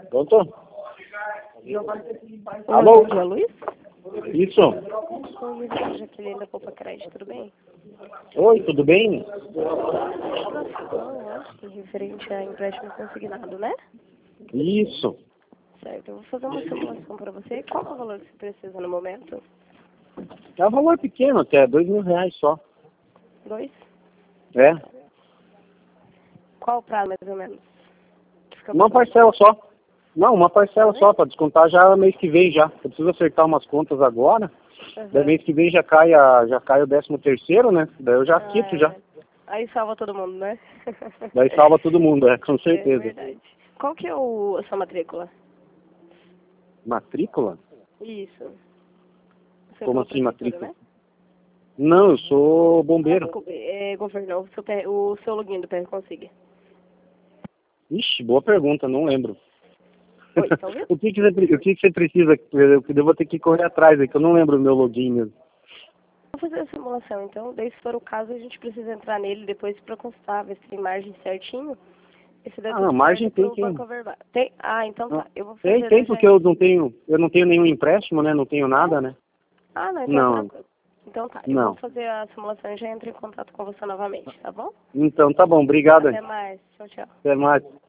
Pronto? Alô? Bom dia, Luiz. Isso. Oi, Jaqueline da Poupa Crédito, tudo bem? Oi, tudo bem? Não, acho que referente a empréstimo consignado, né? Isso. Certo, eu vou fazer uma simulação para você. Qual é o valor que você precisa no momento? É um valor pequeno até, R$ 2.000 só. 2? É. Qual o prazo, mais ou menos? Uma parcela só. Não, uma parcela só, para descontar já mês que vem já. Eu preciso acertar umas contas agora. Daí mês que vem já cai o 13º, né? Daí eu já quito já. Aí salva todo mundo, né? Daí salva todo mundo, com certeza. É verdade. Qual que é a sua matrícula? Matrícula? Isso. Você Como falou assim prefeitura, matrícula? né? Não, eu sou bombeiro. Desculpa, governo, o seu login do PR Consiga. Ixi, boa pergunta, não lembro. Oi, tá ouvindo? O que você precisa? Eu vou ter que correr atrás, é que eu não lembro o meu login mesmo. Vou fazer a simulação, então, daí se for o caso, a gente precisa entrar nele depois para constar, ver se tem margem certinho. Esse dá tudo Margem certo tem pro quem? Banco Verbal. Tem? Ah, então tá. Eu vou fazer Tem porque eu não tenho nenhum empréstimo, né? Não tenho nada, né? Ah, não, então Não. tranquilo. Então tá, eu vou fazer a simulação e já entro em contato com você novamente, tá bom? Então tá bom, obrigado. Até mais. Tchau, tchau. Até mais.